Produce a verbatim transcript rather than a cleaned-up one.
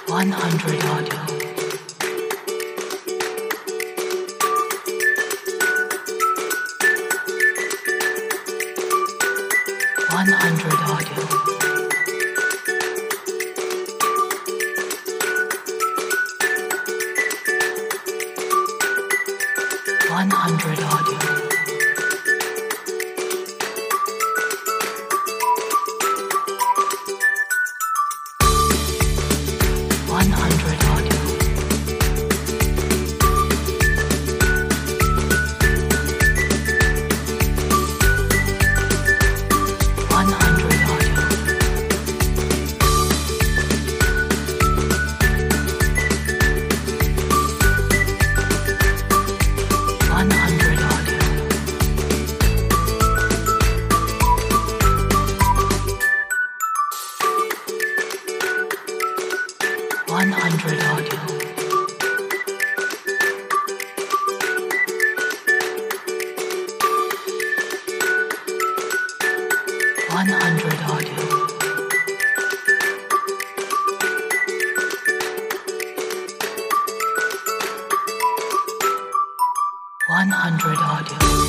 one hundred audio. one hundred audio. one hundred audio. one hundred audio. one hundred audio. one hundred audio. one hundred audio. one hundred audio. one hundred audio.